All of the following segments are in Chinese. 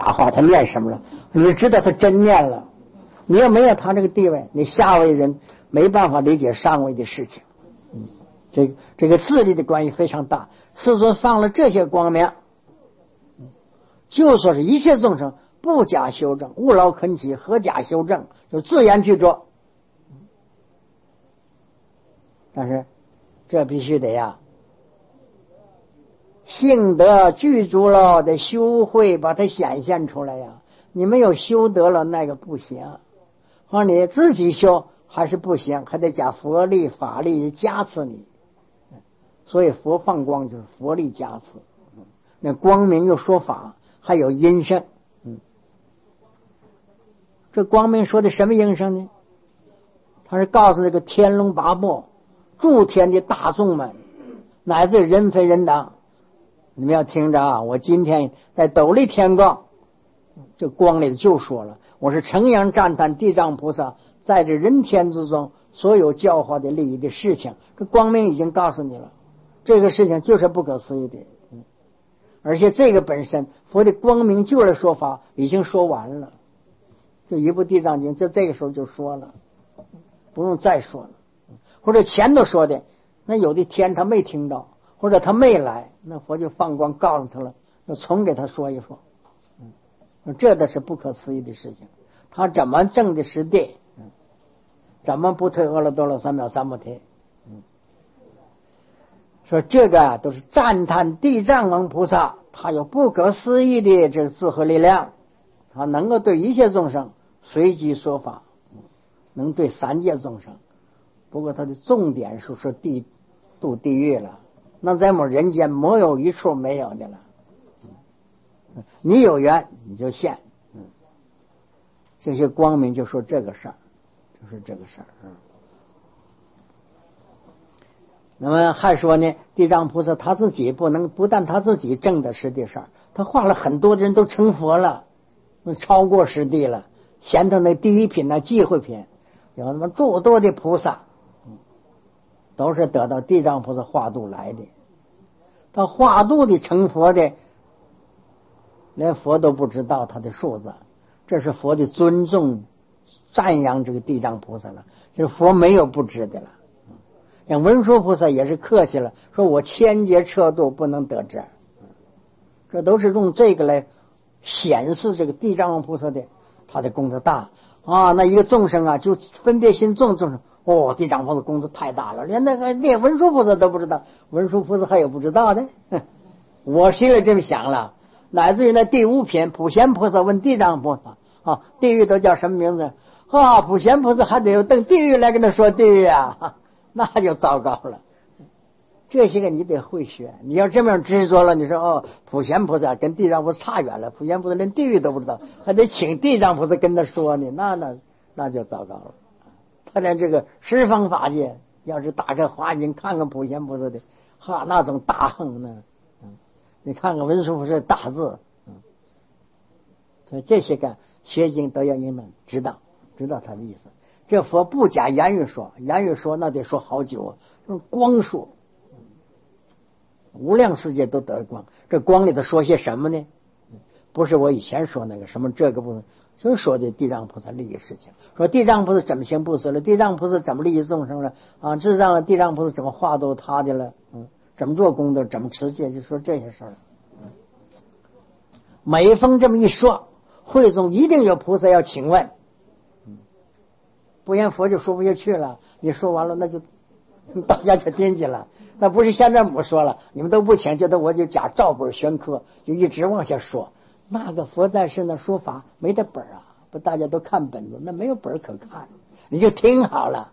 大话，他念什么了？你知道他真念了。你要没有他这个地位，你下位人没办法理解上位的事情。这个自利的关系非常大。世尊放了这些光明，就说是一切众生不假修正，勿劳恳起，何假修正，就自然去做。但是这必须得呀，性德具足了，得修慧把它显现出来呀。你没有修德了，那个不行。或者你自己修还是不行，还得加佛力法力加持你。所以佛放光就是佛力加持。那光明又说法，还有音声。这光明说的什么音声呢？他是告诉这个天龙八部诸天的大众们，乃至人非人等，你们要听着啊！我今天在斗笠天光这光里就说了，我是承扬赞叹地藏菩萨在这人天之中所有教化的利益的事情，这光明已经告诉你了，这个事情就是不可思议的。而且这个本身佛的光明就是说法已经说完了，就一部地藏经就这个时候就说了，不用再说了。或者前头说的，那有的天他没听到，或者他没来，那佛就放光告诉他了，就重给他说一说。这都是不可思议的事情。他怎么证的实地？怎么不退阿耨多罗三藐三菩提？说这个都是赞叹地藏王菩萨，他有不可思议的这个智慧力量，他能够对一切众生随机说法，能对三界众生。不过他的重点是说度地狱了，那在我们人间没有一处没有的了。你有缘你就现，这些光明就说这个事儿，就是这个事儿。那么还说呢，地藏菩萨他自己不但他自己证的实地事儿，他化了很多的人都成佛了，超过实地了。前头那第一品那忌讳品，有那么诸多的菩萨，都是得到地藏菩萨化度来的。他化度的成佛的，连佛都不知道他的数字，这是佛的尊重赞扬这个地藏菩萨了，就是佛没有不知的了。像文殊菩萨也是客气了，说我千劫彻度不能得知，这都是用这个来显示这个地藏王菩萨的他的功德大啊。那一个众生啊，就分别心众生，地藏菩萨功德太大了，连文殊菩萨都不知道，文殊菩萨还有不知道的。我心里这么想了，乃至于那第五品普贤菩萨问地藏菩萨地狱都叫什么名字普贤菩萨还得等地狱来跟他说地狱啊，那就糟糕了。这些个你得会学，你要这么样执着了，你说普贤菩萨跟地藏菩萨差远了，普贤菩萨连地狱都不知道，还得请地藏菩萨跟他说呢，那就糟糕了。他连这个十方法界，要是打开华经看看普贤菩萨的那种大横呢，你看看文殊菩萨大字，所以这些个学经都要你们知道他的意思。这佛不假言语说，言语说那得说好久，就是光说，无量世界都得光。这光里头说些什么呢？不是我以前说那个什么这个部分，就说的地藏菩萨利益事情，说地藏菩萨怎么行布施了，地藏菩萨怎么利益众生了智障地藏菩萨怎么化度他的了，怎么做功德，怎么持戒，就说这些事儿。每逢这么一说，会中一定有菩萨要请问，不然佛就说不下去了。你说完了，那就大家就惦记了。那不是现在我说了，你们都不请，觉得我就假照本宣科，就一直往下说。那个佛在世那说法没得本啊，不大家都看本子，那没有本可看，你就听好了，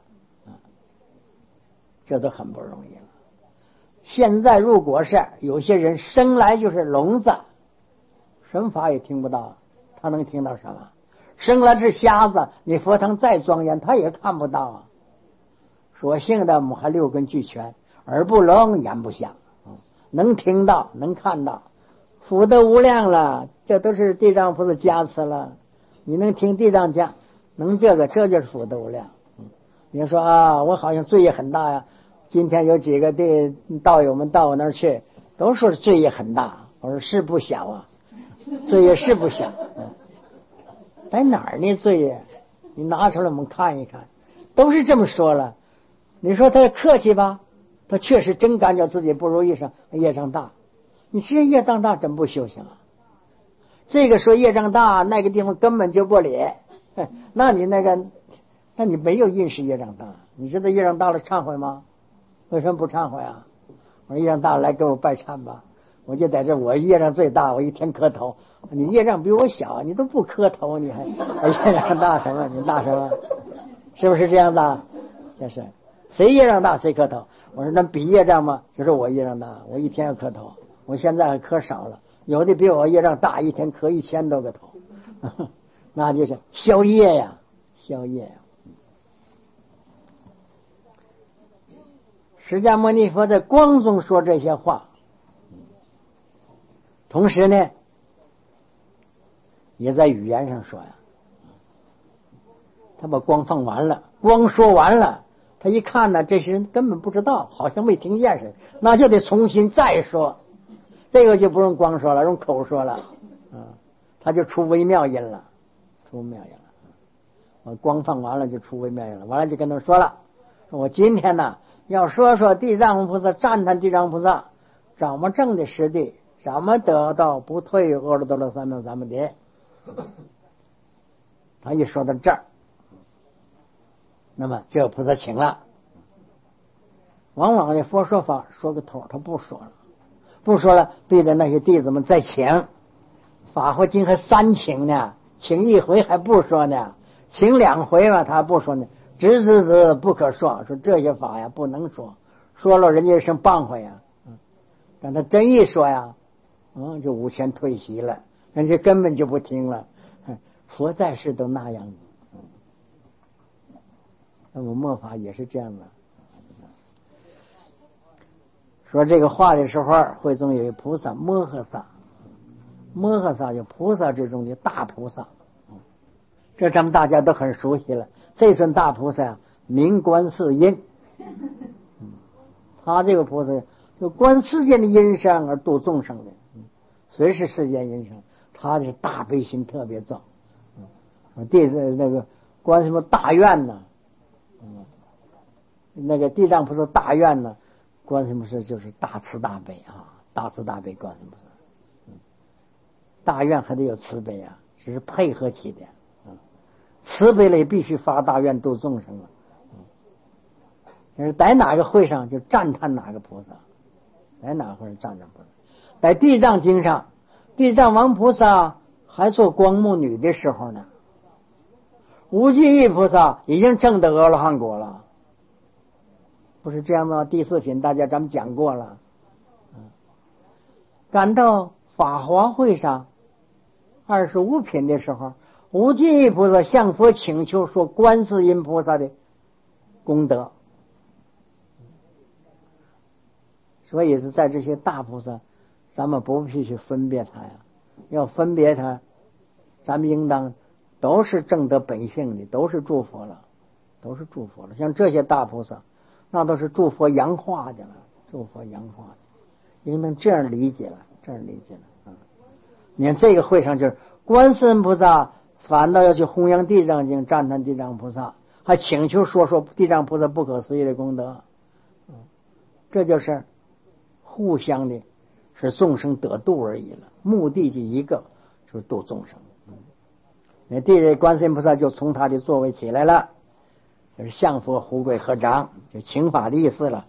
这都很不容易了。现在如果是有些人生来就是聋子，什么法也听不到，他能听到什么？生来是瞎子，你佛堂再庄严他也看不到所幸的我们还六根俱全，耳不聋眼不瞎，能听到能看到，福德无量了，这都是地藏菩萨加持了。你能听地藏讲，能这就是福德无量。你说我好像罪业很大呀，今天有几个道友们到我那儿去，都说罪业很大，我说是不小罪业是不小在哪儿呢罪呀？你拿出来我们看一看，都是这么说了。你说他客气吧，他确实真感觉自己不如意上业障大。你这业障大真不修行啊？这个说业障大，那个地方根本就不理。那你没有因识业障大。你知道业障大了忏悔吗？为什么不忏悔啊？我说业障大了来给我拜忏吧。我就在这，我业障最大，我一天磕头。你业障比我小，你都不磕头，你还业障大什么？你大什么？是不是这样的？就是谁业障大谁磕头。我说那比业障吗？就是我业障大，我一天要磕头。我现在还磕少了，有的比我业障大，一天磕1000多个头。那就是消业呀，消业呀。释迦牟尼佛在光中说这些话，同时呢也在语言上说呀。他把光放完了，光说完了，他一看呢，这些人根本不知道，好像没听见似的，那就得重新再说。这个就不用光说了，用口说了，他就出微妙音了，出微妙音了。我光放完了就出微妙音了，完了就跟他们说了，说我今天呢要说说地藏王菩萨，赞叹地藏王菩萨怎么证的实地，怎么得到不退阿耨多罗三藐三菩提。他一说到这儿，那么这个菩萨请了。往往的佛说法说个头，他不说了，不说了，逼着那些弟子们再请。法华经还3请呢，请1回还不说呢，请2回嘛，他不说呢，只不可说，说这些法呀不能说，说了人家生谤悔呀。但他真一说呀，就5000退席了，人家根本就不听了。佛在世都那样子。那么末法也是这样的。说这个话的时候，会中有一菩萨摩诃萨，摩诃萨就菩萨之中的大菩萨，这咱们大家都很熟悉了。这尊大菩萨呀，名观世音。他这个菩萨就观世间的因生而度众生的，随是世间因生，他的大悲心特别重。那个观什么大愿呢？那个地藏菩萨大愿呢，观世菩萨就是大慈大悲啊，大慈大悲观世菩萨。大愿还得有慈悲啊，只是配合起的。慈悲了也必须发大愿度众生啊。在哪个会上就赞叹哪个菩萨，在哪个会上赞叹菩萨。在地藏经上，地藏王菩萨还做光目女的时候呢，无尽意菩萨已经证得阿罗汉果了。不是这样的吗？第4品咱们讲过了。赶到法华会上25品的时候，无尽意菩萨向佛请求说观世音菩萨的功德。所以是在这些大菩萨，咱们不必去分别他呀。要分别他，咱们应当都是正得本性的，都是诸佛了，都是诸佛了。像这些大菩萨，那都是诸佛扬化的了，诸佛扬化的，应当这样理解了，这样理解了。你看这个会上就是观世音菩萨反倒要去弘扬地藏经，赞叹地藏菩萨，还请求说地藏菩萨不可思议的功德。这就是互相的使众生得度而已了，目的就一个，就是度众生。那观世音菩萨就从他的座位起来了，就是向佛胡跪合掌，就请法的意思了。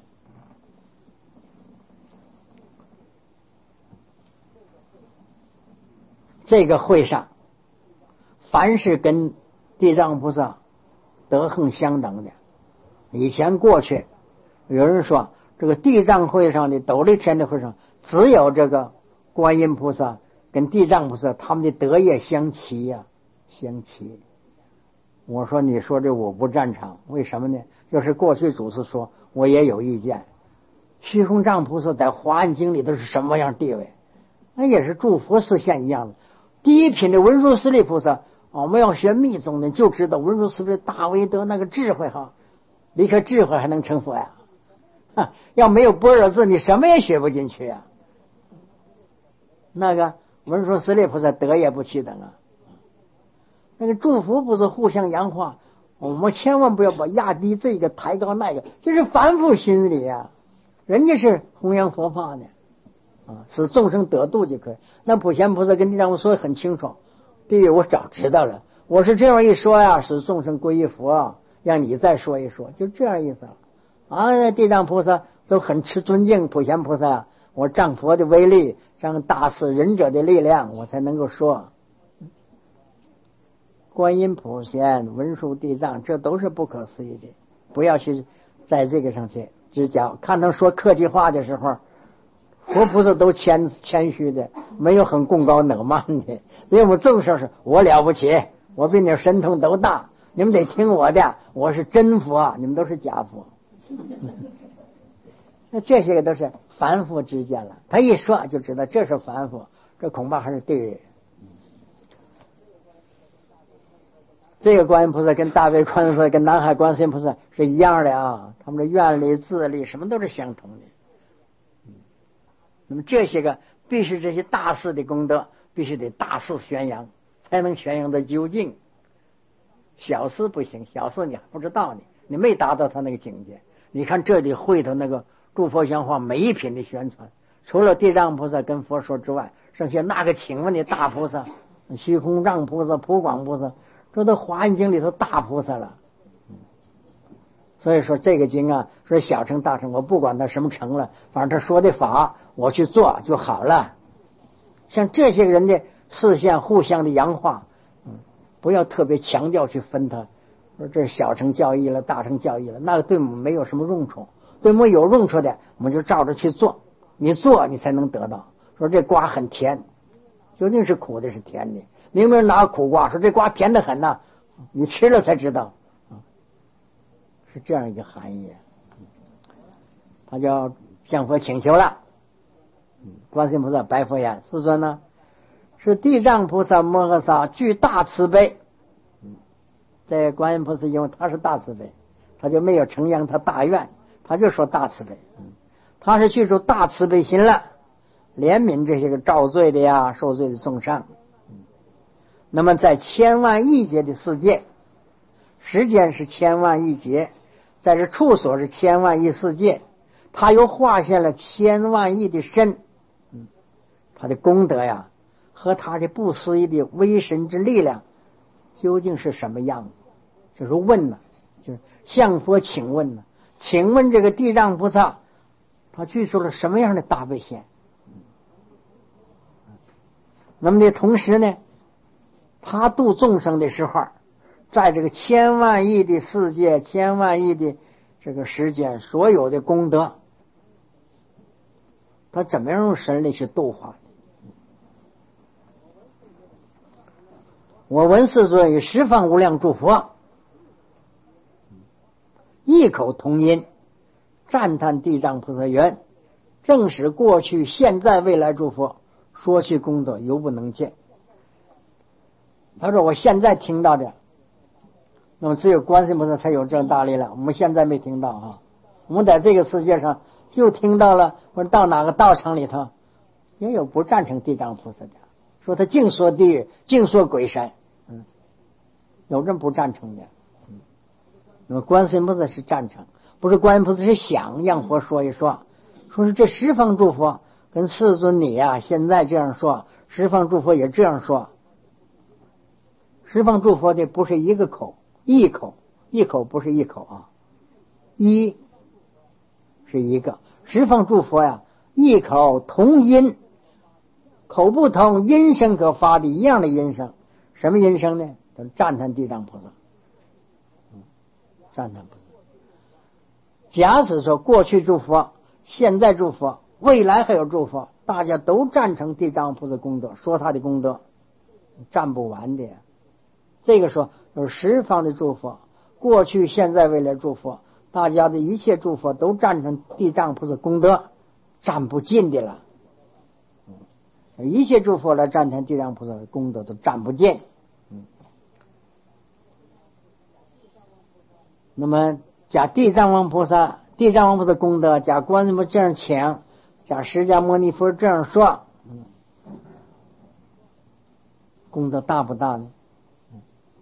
这个会上，凡是跟地藏菩萨德行相等的，以前过去有人说这个地藏会上的斗笠天的会上，只有这个观音菩萨跟地藏菩萨他们的德业相齐呀，相齐。我说你说这我不赞成，为什么呢？就是过去祖师说，我也有意见。虚空藏菩萨在华严经里都是什么样地位？那也是诸佛示现一样的。第1品的文殊师利菩萨，我们要学密宗的就知道文殊师利大威德那个智慧哈，离开智慧还能成佛呀？要没有般若字，你什么也学不进去啊。那个文殊师利菩萨德也不齐等啊。 那个祝福不是互相洋化，我们千万不要把压低这个抬高那个，这是凡夫心理啊。人家是弘扬佛法的使众生得度就可以。那普贤菩萨跟地藏王说的很清楚，地狱我早知道了，我是这样一说呀，使众生归于佛，让你再说一说，就这样意思了那地藏菩萨都很尊敬普贤菩萨，我仗佛的威力，仗大慈仁者的力量，我才能够说。观音普贤文殊地藏，这都是不可思议的，不要去在这个上去只讲。看他说客气话的时候，佛菩萨都谦虚的，没有很贡高冷慢的。因为我们众生是我了不起，我比你们神通都大，你们得听我的，我是真佛，你们都是假佛。那这些个都是凡夫之见了，他一说就知道这是凡夫，这恐怕还是地狱。这个观音菩萨跟大悲观音菩萨跟南海观世音菩萨是一样的他们的愿力自力什么都是相同的。那么这些个必须这些大事的功德必须得大肆宣扬，才能宣扬的究竟。小事不行，小事你还不知道呢，你没达到他那个境界。你看这里会头那个诸佛像化每一品的宣传，除了地藏菩萨跟佛说之外，剩下那个请问的大菩萨，虚空藏菩萨、普广菩萨，这都华严经里头大菩萨了。所以说这个经说小乘大乘，我不管他什么乘了，反正他说的法我去做就好了。像这些人的视线互相的洋化，不要特别强调去分他，说这小乘教义了大乘教义了，那个对我们没有什么用处。对我们有用处的我们就照着去做，你做你才能得到。说这瓜很甜，究竟是苦的是甜的？明明拿苦瓜说这瓜甜得很你吃了才知道是这样一个含义。他就向佛请求了，观世音菩萨白佛言：世尊呢，是地藏菩萨摩诃萨具大慈悲。这观音菩萨因为他是大慈悲，他就没有承扬他大愿，他就说大慈悲。他是具足大慈悲心了，怜悯这些个造罪的受罪的众生。那么在千万亿劫的世界，时间是千万亿劫，在这处所是千万亿世界，他又化现了千万亿的身。他的功德和他的不思议的威神之力量究竟是什么样？就是问就是向佛请问请问这个地藏菩萨他具足了什么样的大悲心？那么同时呢，他度众生的时候，在这个千万亿的世界千万亿的这个时间，所有的功德他怎么样用神力去度化？我闻世尊与十方无量诸佛异口同音赞叹地藏菩萨言：正使过去现在未来诸佛说其功德犹不能见。他说我现在听到的，那么只有观世音菩萨才有这大力量，我们现在没听到我们在这个世界上就听到了，或者到哪个道场里头也有不赞成地藏菩萨的，说他净说地狱净说鬼神，有人不赞成的。那么观世音菩萨是赞成，不是观音菩萨是想让佛说一说，说是这十方诸佛跟世尊你现在这样说，十方诸佛也这样说。十方诸佛的不是一个口，一口不是一口一是一个，十方诸佛一口同音，口不同，音声可发的一样的音声。什么音声呢？赞叹地藏菩萨，赞叹菩萨。假使说过去诸佛、现在诸佛、未来还有诸佛，大家都赞成地藏菩萨功德，说他的功德，赞不完的。这个说有十方的诸佛，过去、现在、未来诸佛，大家的一切诸佛都赞成地藏菩萨功德，赞不尽的了。一切诸佛来赞叹地藏菩萨的功德都赞不尽。那么假地藏王菩萨功德，假观音菩萨这样请，假释迦牟尼佛这样说，功德大不大呢？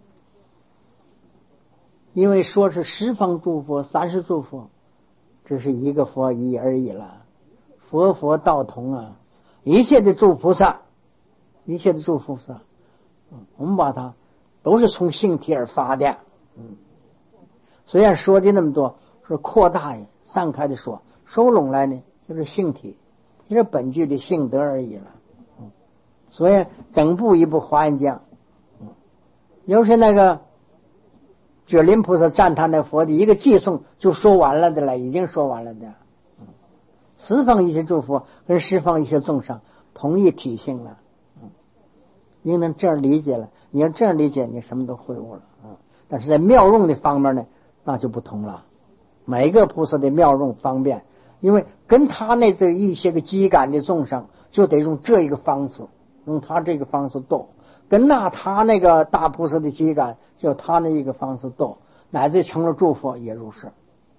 因为说是十方诸佛、30诸佛，这是一个佛一而已了。佛佛道同啊，一切的诸菩萨，一切的诸菩萨，我们把它都是从性体而发的。虽然说的那么多，是扩大散开的说，收拢来呢就是性体，就是本具的性德而已了。所以整部一部华严经，又是那个觉林菩萨赞叹那佛的一个偈颂就说完了的了，已经说完了的。十方一切诸佛跟十方一切众生同一体性了。应当这样理解了，你要这样理解，你什么都会悟了。但是在妙用的方面呢，那就不同了。每一个菩萨的妙用方便，因为跟他那这一些个机感的众生，就得用这一个方式，用他这个方式度；跟他那个大菩萨的机感，就他那一个方式度，乃至成了诸佛也如是。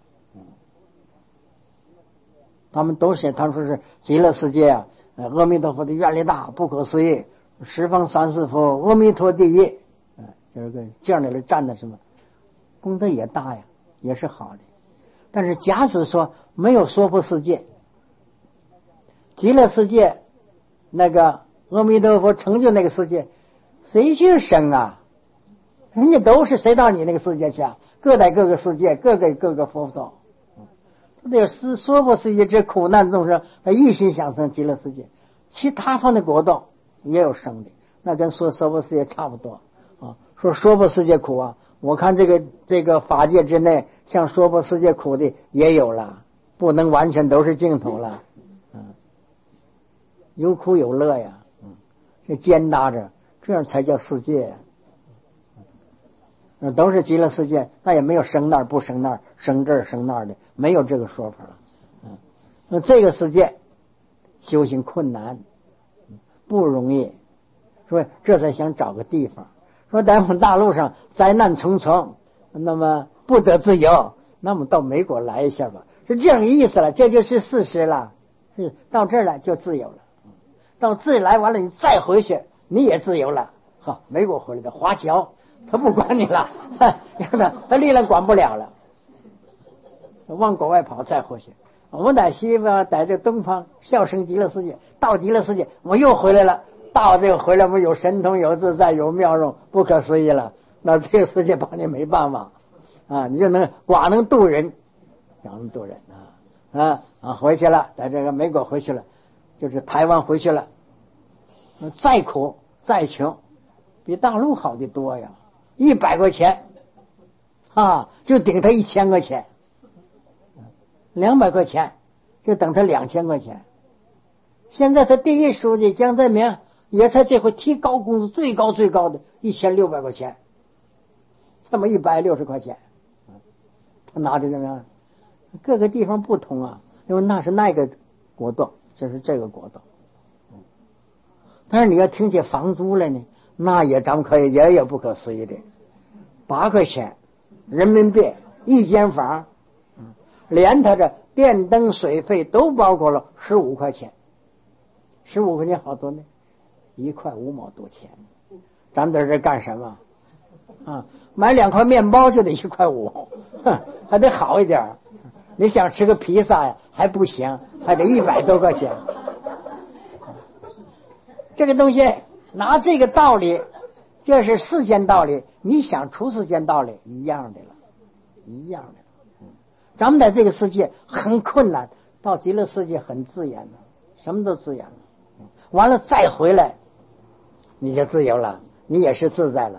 他们都是，他们说是极乐世界啊，阿弥陀佛的愿力大，不可思议，十方三世佛，阿弥陀第一，就是个这样的人站的什么，功德也大呀，也是好的。但是假使说没有娑婆世界，极乐世界那个阿弥陀佛成就那个世界，谁去生啊？人家都是谁到你那个世界去啊？各在各个世界，各给各个佛道。这娑婆世界这苦难众生，他一心想生极乐世界，其他方的国度也有生的，那跟说娑婆世界差不多啊。说娑婆世界苦啊，我看这个法界之内，像娑婆世界苦的也有了，不能完全都是净土了。有苦有乐呀，这兼搭着，这样才叫世界。都是极乐世界，那也没有生那儿不生那儿，生这儿生那儿的，没有这个说法了。那这个世界修行困难，不容易，所以这才想找个地方。说在我们大陆上灾难重重，那么不得自由，那么到美国来一下吧，是这样的意思了，这就是事实了。是到这儿来就自由了，到自己来完了，你再回去你也自由了。好，美国回来的华侨。他不管你了，他力量管不了了，往国外跑再回去。我们在西方，在这东方笑生极乐世界，到极乐世界我又回来了，到这个回来我们有神通有自在有妙用，不可思议了。那这个世界帮你没办法啊，你就能寡能度人，能度人回去了，在这个美国回去了，就是台湾回去了，再苦再穷，比大陆好的多呀。100块钱就顶他1000块钱，200块钱就等他2000块钱。现在他第一书记江泽民也才这回提高工资，最高的1600块钱，这么160块钱，他拿的怎么样？各个地方不同啊，因为那是那个国度，这是这个国度。但是你要听起房租来呢，那也咱们可以也有不可思议的，8块钱人民币一间房，连他这电灯水费都包括了15块钱，15块钱好多呢，1块5毛多钱。咱在这干什么买2块面包就得1块5，还得好一点。你想吃个披萨呀还不行，还得100多块钱。这个东西拿这个道理，这是世间道理，你想出世间道理一样的了，一样的。咱们在这个世界很困难，到极乐世界很自然了，什么都自然了。完了再回来，你就自由了，你也是自在了。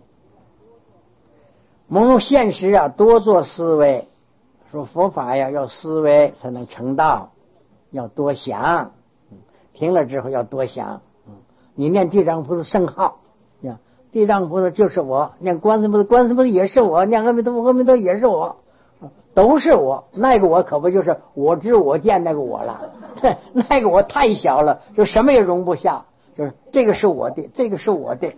蒙现实多做思维，说佛法要思维才能成道，要多想，听了之后要多想。你念地藏菩萨圣号，地藏菩萨就是我；念观世音菩萨，观世音菩萨也是我；念阿弥陀佛，阿弥陀佛也是我，都是我。那个我可不就是我知我见那个我了？那个我太小了，就什么也容不下。就是这个是我的，这个是我的，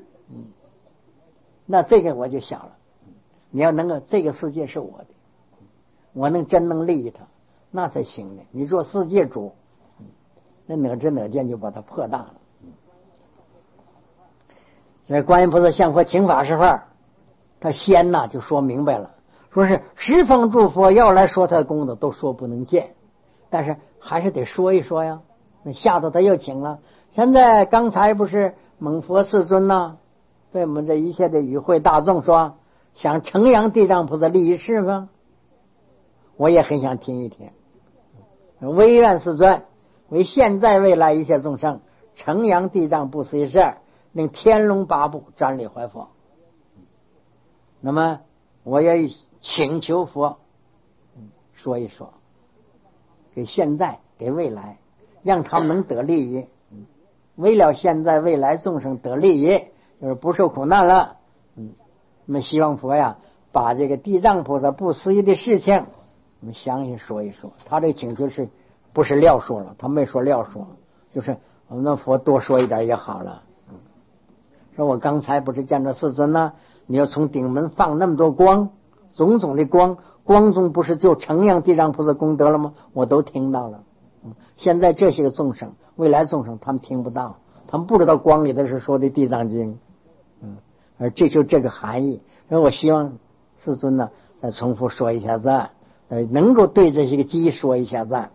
那这个我就小了。你要能够这个世界是我的，我真能利益它，那才行呢。你做世界主，那哪知哪见就把它破大了。这观音菩萨向佛请法是法， 他先呐就说明白了，说是十方诸佛要来说他的功德，都说不能见，但是还是得说一说呀。那下头他又请了，现在刚才不是蒙佛世尊呐，对我们这一切的与会大众说，想承扬地藏菩萨利益事吗？我也很想听一听。唯愿世尊为现在未来一切众生承扬地藏不思议事，令天龙八部瞻礼怀佛。那么我也请求佛说一说，给现在给未来，让他们能得利益，为了现在未来众生得利益，就是不受苦难了。那么希望佛呀把这个地藏菩萨不思议的事情我们详细说一说。他这个请求是不是撂说了？他没说撂说，就是我们的佛多说一点也好了。说我刚才不是见着世尊呢，你要从顶门放那么多光，种种的光，光中不是就承扬地藏菩萨功德了吗？我都听到了。现在这些个众生，未来众生他们听不到，他们不知道光里头是说的地藏经。而这就这个含义。所以我希望世尊呢再重复说一下子，能够对这些个机说一下子。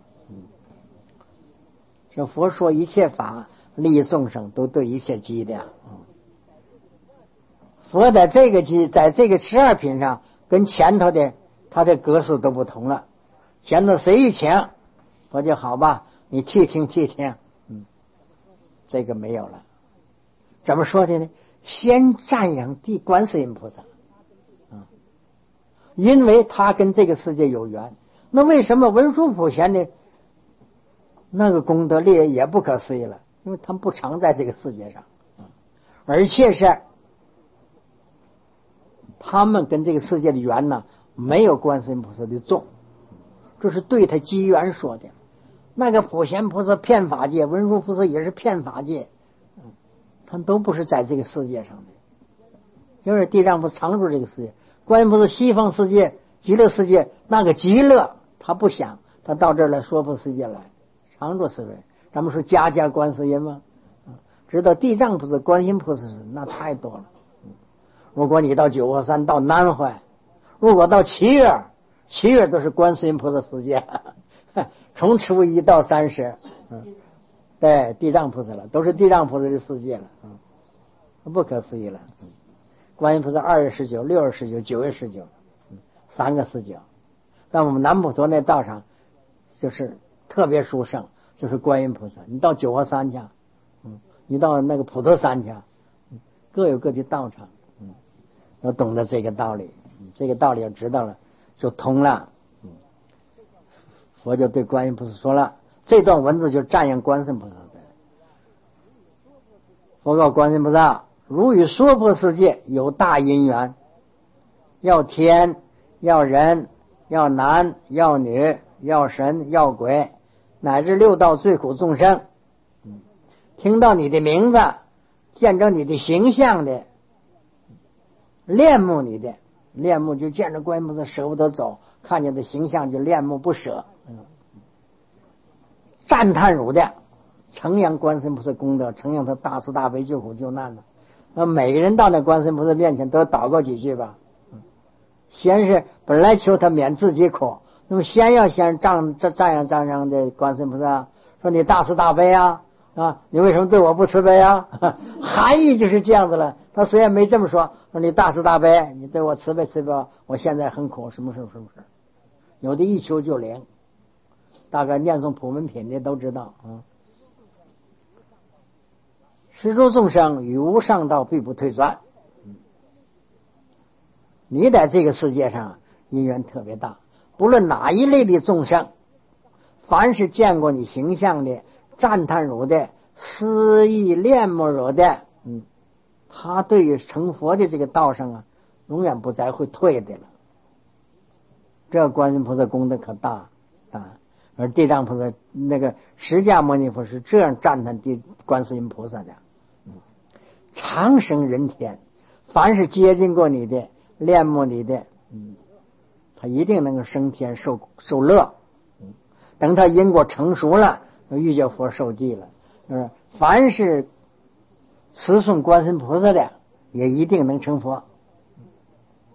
说佛说一切法利益众生，都对一切机的。佛在这个机，在这个12品上，跟前头的他的格式都不同了。前头谁一请，佛就好吧，你替听。这个没有了。怎么说的呢？先赞扬地观世音菩萨，因为他跟这个世界有缘。那为什么文殊普贤的那个功德力也不可思议了？因为他们不常在这个世界上，而且是他们跟这个世界的缘呢，没有观世音菩萨的重，这是对他机缘说的。那个普贤菩萨遍法界，文殊菩萨也是遍法界，他们都不是在这个世界上的。就是地藏菩萨常住这个世界，观音菩萨西方世界、极乐世界，那个极乐他不想，他到这儿来说佛世界来，常住世界。咱们说家家观世音吗？知道地藏菩萨、观音菩萨那太多了。如果你到九华山、到南怀，如果到7月都是观世音菩萨世界，从初1到30，对，地藏菩萨了，都是地藏菩萨的世界了，不可思议了。观音菩萨2月19、6月19、9月19，3个19。在我们南普陀那道上，就是特别殊胜，就是观音菩萨。你到九华山去，你到那个普陀山去，各有各的道场，要懂得这个道理，这个道理要知道了，就通了。佛就对观音菩萨说了，这段文字就赞扬观世音菩萨的。佛告观世音菩萨：如与娑婆世界有大因缘，要天，要人，要男，要女，要神，要鬼，乃至6道最苦众生，听到你的名字，见着你的形象的，恋慕你的，恋慕就见着观音菩萨舍不得走，看见的形象就恋慕不舍，赞叹汝的，承扬观世音菩萨功德，承扬他大慈大悲救苦救难的。那每个人到那观世音菩萨面前都要祷告几句吧。先是本来求他免自己苦，那么先要赞扬的观世音菩萨，说你大慈大悲啊，你为什么对我不慈悲啊？含义就是这样子了。他虽然没这么说你大慈大悲，你对我慈悲，我现在很苦，什么事。有的一求就灵，大概念诵普门品的都知道啊。十诸众生与无上道必不退转。你在这个世界上因缘特别大，不论哪一类的众生，凡是见过你形象的、赞叹汝的、思意恋慕汝的，他对于成佛的这个道上永远不再会退的了。这观音菩萨功德可大。而地藏菩萨那个释迦牟尼佛是这样赞叹观世音菩萨的：长生人天，凡是接近过你的、恋慕你的，他一定能够升天受乐。等他因果成熟了，遇见佛受记了。凡是持诵观世音菩萨的，也一定能成佛。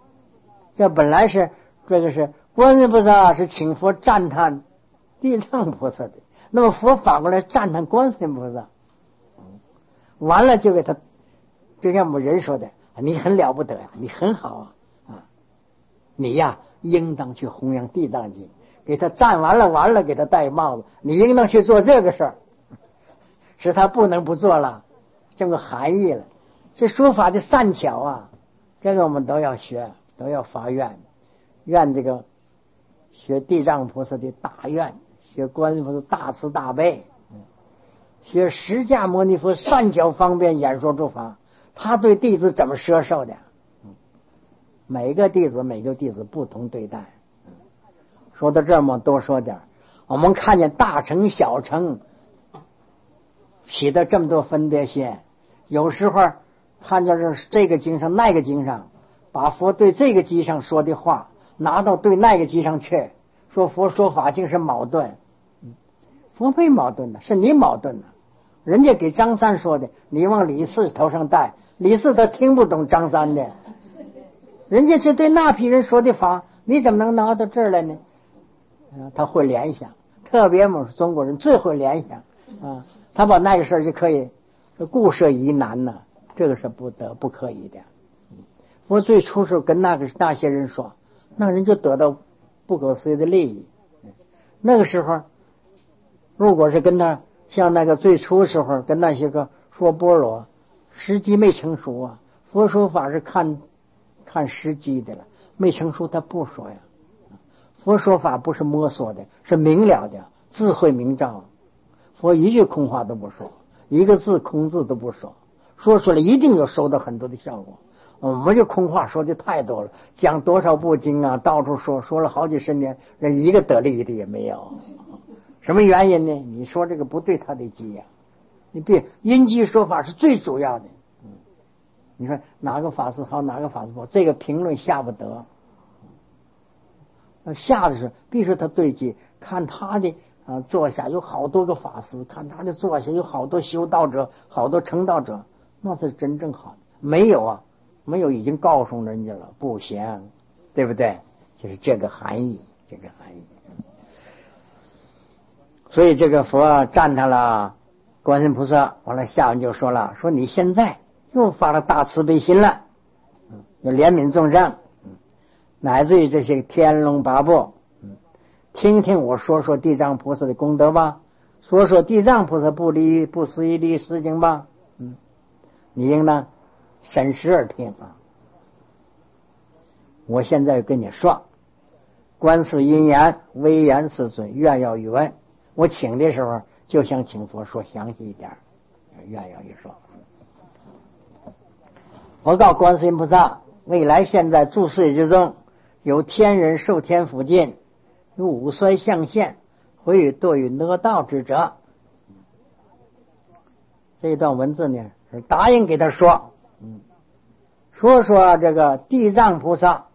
这本来是这个是观世菩萨是请佛赞叹地藏菩萨的，那么佛反过来赞叹观世菩萨，完了就给他，就像我们人说的，你很了不得呀，你很好啊，你呀应当去弘扬地藏经，给他赞完了给他戴帽子，你应当去做这个事儿，使他不能不做了，这个含义了。这说法的善巧啊，这个我们都要学，都要发愿，愿这个学地藏菩萨的大愿，学观世菩萨大慈大悲，学释迦牟尼佛善巧方便演说诸法，他对弟子怎么摄受的？每个弟子不同对待。说到这么多说点，我们看见大乘小乘起的这么多分别心，有时候看着是这个经上那个经上，把佛对这个经上说的话拿到对那个经上去，说佛说法竟是矛盾。佛没矛盾的，是你矛盾的。人家给张三说的，你往李四头上戴，李四他听不懂张三的，人家是对那批人说的法，你怎么能拿到这儿来呢？他会联想，特别我们中国人最会联想啊，他把那个事儿就可以故设疑难呢，这个是不可以的。我最初时候跟那些人说，那人就得到不可思议的利益。那个时候如果是跟他像那个最初时候跟那些个说般若，时机没成熟啊，佛说法是看时机的了，没成熟他不说呀。佛说法不是摸索的，是明了的，智慧明照。佛一句空话都不说，一个字空字都不说，说出来一定有收到很多的效果。我们这空话说的太多了，讲多少部经啊，到处说了好几十年，人一个得利的也没有。什么原因呢？你说这个不对他的机呀，你别因机说法是最主要的。你说哪个法师好，哪个法师不好，这个评论下不得。下的是必须他对机，看他的坐下有好多个法师，看他的坐下有好多修道者，好多成道者，那是真正好。没有啊，没有已经告诉人家了，不行，对不对？就是这个含义，这个含义。所以这个佛赞他了观世菩萨，完了下文就说了，说你现在又发了大慈悲心了，有怜悯众生，乃至于这些天龙八部，听听我说说地藏菩萨的功德吧，说说地藏菩萨不思议力事情吧，你应当审时而听啊。我现在跟你说，观世音言，威严世尊，愿要语闻。我请的时候就想请佛说详细一点，愿要一说。我告观世音菩萨，未来现在诸世界之中，有天人受天福尽，有五衰象现，回与堕于恶道之者。这一段文字呢，是答应给他说，说这个地藏菩萨，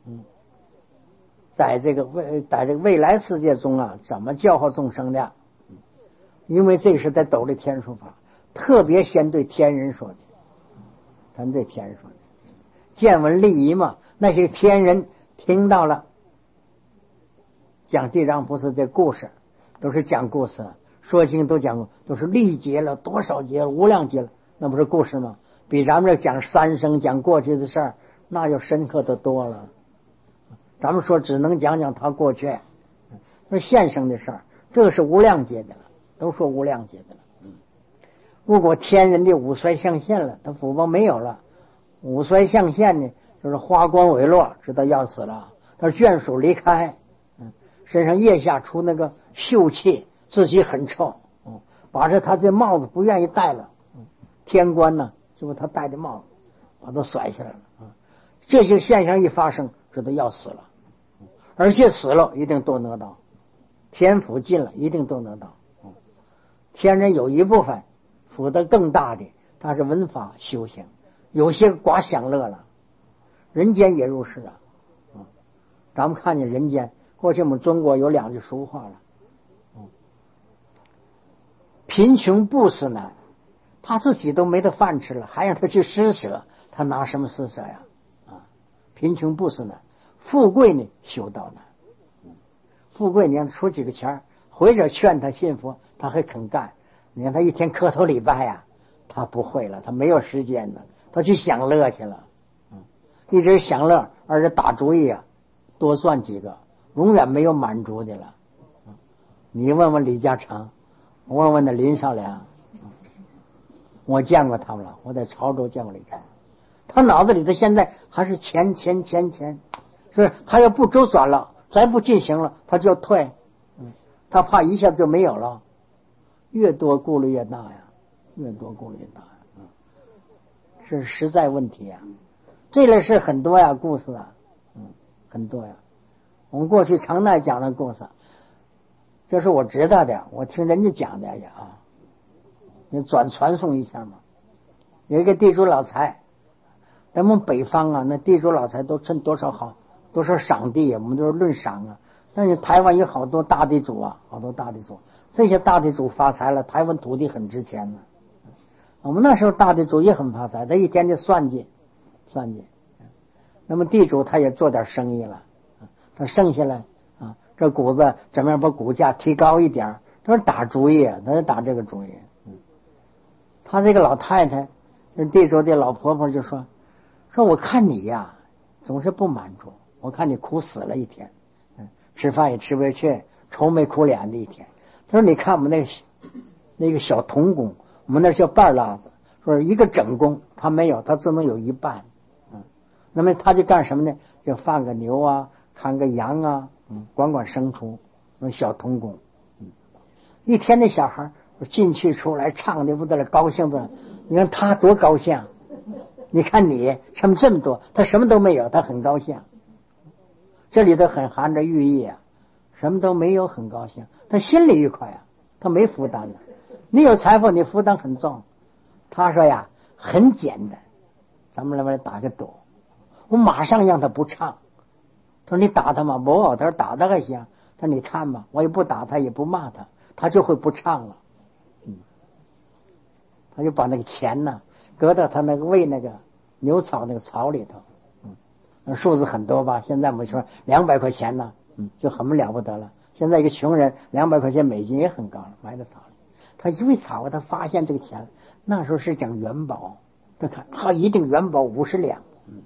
在这个未来世界中啊，怎么教化众生的？因为这是在斗力天书法，特别先对天人说的，咱对天人说的，见闻利益嘛。那些天人听到了讲地藏菩萨的故事，都是讲故事，说经都讲过，都是历劫了多少劫，无量劫了，那不是故事吗？比咱们这讲三生讲过去的事儿，那就深刻的多了。咱们说只能讲讲他过去，那现生的事儿，这个是无量劫的了，都说无量劫的了。如果天人的五衰象现了，他福报没有了，五衰象现呢，就是花冠萎落，知道要死了，他眷属离开，身上腋下出那个臭气，自己很臭，把他这帽子不愿意戴了，天官呢就把他戴的帽子把他甩下来了这些现象一发生，知道要死了，而且死了一定堕恶道，天福尽了一定堕恶道。天人有一部分福德更大的，他是闻法修行，有些寡享乐了，人间也如是啊。咱们看见人间，过去我们中国有两句俗话了，贫穷不施难，他自己都没得饭吃了，还让他去施舍，他拿什么施舍呀？贫穷不施难。 富贵呢修道难。富贵你让他出几个钱，或者劝他信佛，他还肯干。你看他一天磕头礼拜呀，他不会了，他没有时间了，他去享乐去了。一直享乐，而且打主意啊，多算几个，永远没有满足的了。你问问李嘉诚，我问问那林少良，我见过他们了，我在潮州见过李嘉诚，他脑子里头现在还是钱，是他要不周转了，再不进行了，他就要退，他怕一下子就没有了，越多顾虑越大呀，越多顾虑越大呀，是实在问题呀。这类事很多呀，故事啊，很多呀。我们过去常耐讲的故事，这是我知道的，我听人家讲的呀啊，你传送一下嘛。有一个地主老财，咱们北方啊，那地主老财都趁多少好，多少赏地，我们都是论赏啊。但是台湾有好多大地主啊，好多大地主，这些大地主发财了，台湾土地很值钱呢。我们那时候大地主也很发财，他一天就算计。那么地主他也做点生意了，他剩下来啊，这股子怎么样把股价提高一点，他是打主意，他是打这个主意。他这个老太太就是地主的老婆婆就说我看你呀总是不满足，我看你苦死了一天，吃饭也吃不下去，愁眉苦脸的一天。他说你看我们那个小童工，我们那叫半拉子，说一个整工他没有，他只能有一半。那么他就干什么呢？就放个牛啊，看个羊啊，管牲畜，小童工。一天那小孩进去出来唱的不得了，高兴的。你看他多高兴，你看你什么这么多，他什么都没有，他很高兴。这里头很含着寓意啊，什么都没有很高兴，他心里愉快啊，他没负担的。你有财富，你负担很重。他说呀，很简单，咱们来打个赌。我马上让他不唱。他说你打他吗？不，他说打他还行。他说你看吧，我也不打他，也不骂他，他就会不唱了。他就把那个钱呢搁到他那个喂那个牛草那个草里头。数字很多吧？现在我们说200块钱呢，就很了不得了。现在一个穷人200块钱美金也很高了，买的草里。他一喂草，他发现这个钱，那时候是讲元宝，他看他一定元宝50两。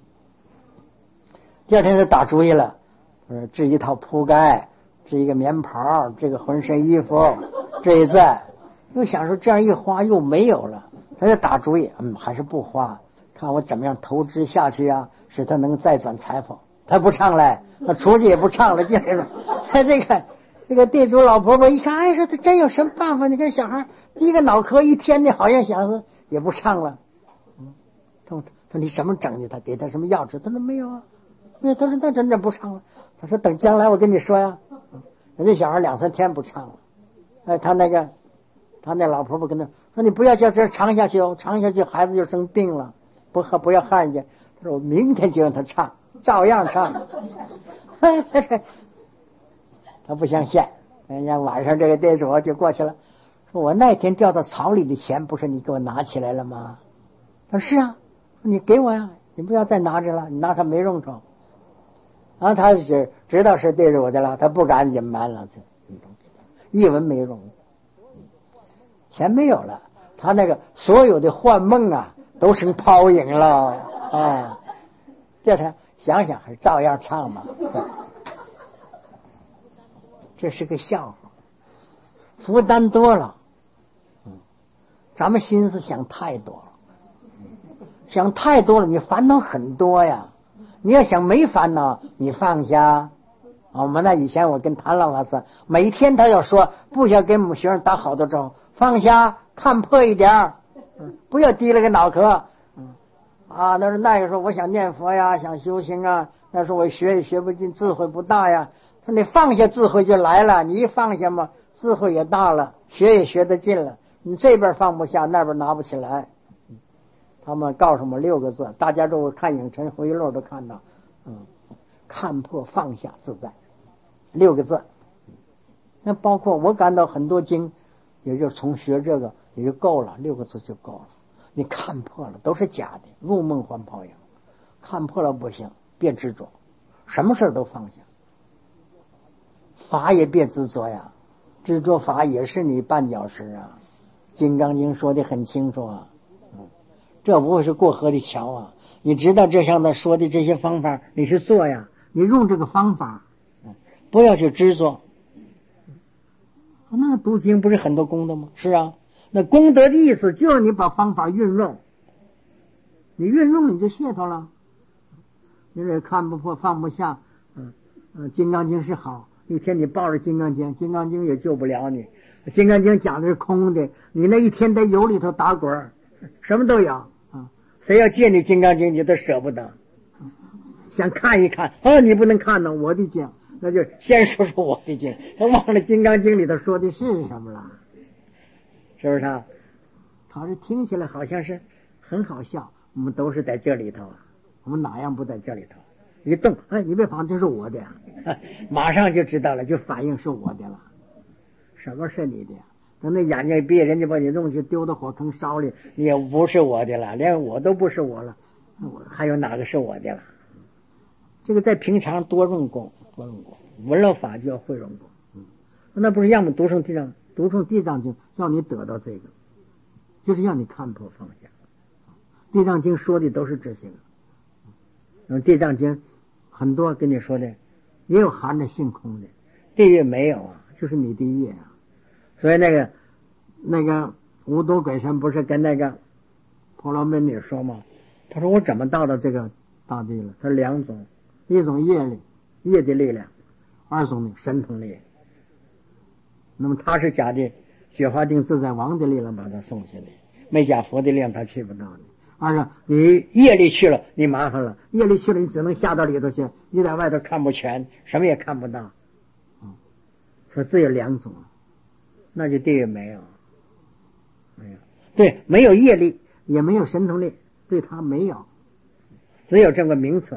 第二天他打主意了，织一套铺盖，织一个棉袍，这个浑身衣服，这一再又想说这样一花又没有了，他就打主意，还是不花，看我怎么样投资下去啊，使他能再转财富。他不唱来，他出去也不唱了，进来了。他这个地主老婆婆一看，哎，说他真有什么办法？你看小孩一个脑壳一天的，好像想是也不唱了。他说你怎么整的？他给他什么药吃？他说没有啊。他说那真的不唱了。他说等将来我跟你说呀。人家小孩2-3天不唱了。他那老婆婆跟他说你不要叫这长下去哦，长下去孩子就生病了，不要害人家。他说我明天就让他唱，照样唱。他不相信。人家晚上这个地主就过去了，说我那天掉到草里的钱不是你给我拿起来了吗？他说是啊，你给我呀，你不要再拿着了，你拿它没用处。然后他知道是地主的了，他不敢隐瞒了，一文没用，钱没有了，他那个所有的幻梦啊都成泡影了。这他想想还是照样唱吧。这是个笑话，负担多了。咱们心思想太多了，想太多了，你烦恼很多呀。你要想没烦恼，你放下。我们那以前我跟谭老法师，每天他要说，不想给我们学生打好多招，放下，看破一点，不要低了个脑壳。那是那个说我想念佛呀，想修行啊，那时候我学也学不进，智慧不大呀。他说你放下，智慧就来了。你一放下嘛，智慧也大了，学也学得进了。你这边放不下，那边拿不起来。他们告诉我们6个字，大家都看影陈回忆录都看到，看破放下自在，6个字。那包括我感到很多经，也就从学这个也就够了，6个字就够了。你看破了都是假的，入梦幻泡影，看破了不行，别执着。 什么事都放下，法也别执着呀，执着法也是你绊脚石啊。金刚经说的很清楚啊，这不会是过河的桥啊。你知道这上头说的这些方法，你去做呀，你用这个方法，不要去执着。那读经不是很多功德吗？是啊，那功德的意思就是你把方法运用，你运用你就解脱了。你这看不破放不下，金刚经是好，一天你抱着金刚经，金刚经也救不了你。金刚经讲的是空的，你那一天在油里头打滚，什么都有啊。谁要借你金刚经，你都舍不得，想看一看啊，你不能看呢，我的经，那就先说说我的经，他忘了金刚经里头说的是什么了，是不是啊？他是听起来好像是很好笑，我们都是在这里头啊，我们哪样不在这里头？一动，哎，你别跑，这是我的呀，马上就知道了，就反应是我的了。什么是你的？等那眼睛一闭，人家把你弄去丢到火坑烧里，你也不是我的了，连我都不是我了，还有哪个是我的了？这个在平常多用功，闻了法就要会用功。那不是要么读成地藏经，要你得到这个，就是要你看破放下。地藏经说的都是这些个。地藏经很多跟你说的，也有含着性空的，地狱没有啊，就是你的业啊。所以那个无毒鬼神不是跟那个婆罗门女说吗？他说我怎么到这个大地了？他说两种，一种业力，业的力量，二种呢神通力。那么他是假的雪花定自在王的力量把他送去的，没假佛的力量他去不到的。二是你业力去了，你麻烦了，业力去了你只能下到里头去，你在外头看不全，什么也看不到。说这有两种，那就地狱没有，对，没有业力，也没有神通力，对他没有，只有这个名词。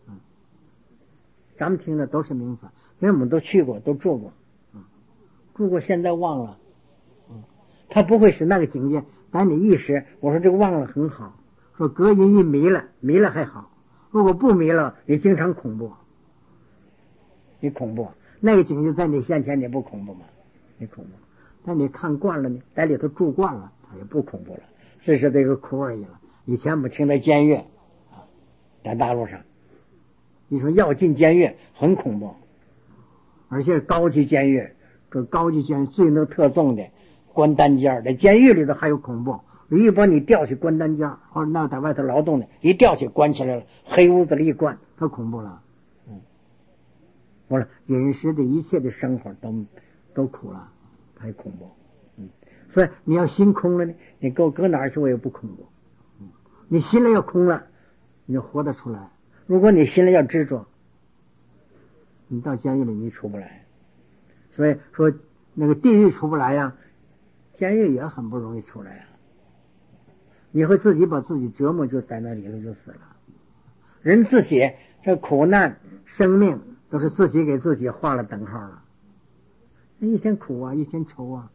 咱们听的都是名词，因为我们都去过，都住过，现在忘了。他不会是那个境界，但你一时，我说这个忘了很好。说隔音一迷了还好，如果不迷了，你经常恐怖，你恐怖。那个境界在你先前你不恐怖吗？你恐怖，但你看惯了呢，在里头住惯了，他也不恐怖了，这是这个苦而已了。以前我们听的监狱在大陆上，你说要进监狱很恐怖，而且高级监狱，这高级监狱罪能特重的关单间，在监狱里头还有恐怖。一把你调去关单间，或者那在外头劳动的，一调去关起来了，黑屋子里一关，他恐怖了。不是饮食的一切的生活都苦了，太恐怖。所以你要心空了呢，你搁哪儿去我也不恐怖。你心里要空了，你就活得出来。如果你心里要执着，你到监狱里你出不来。所以说那个地狱出不来呀，监狱也很不容易出来啊。你会自己把自己折磨，就在那里头就死了。人自己这苦难生命都是自己给自己画了等号了。一天苦啊，一天愁啊。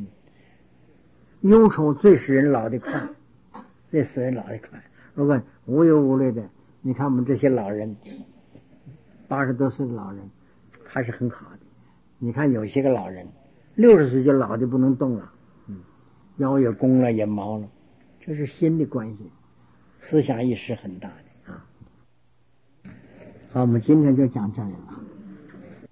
忧愁最使人老得快，最使人老得快。如果无忧无虑的，你看我们这些老人，80多岁的老人还是很好的。你看有些个老人60岁就老的不能动了，腰也弓了也毛了，这是心的关系，思想意识很大的啊。好，我们今天就讲这里了。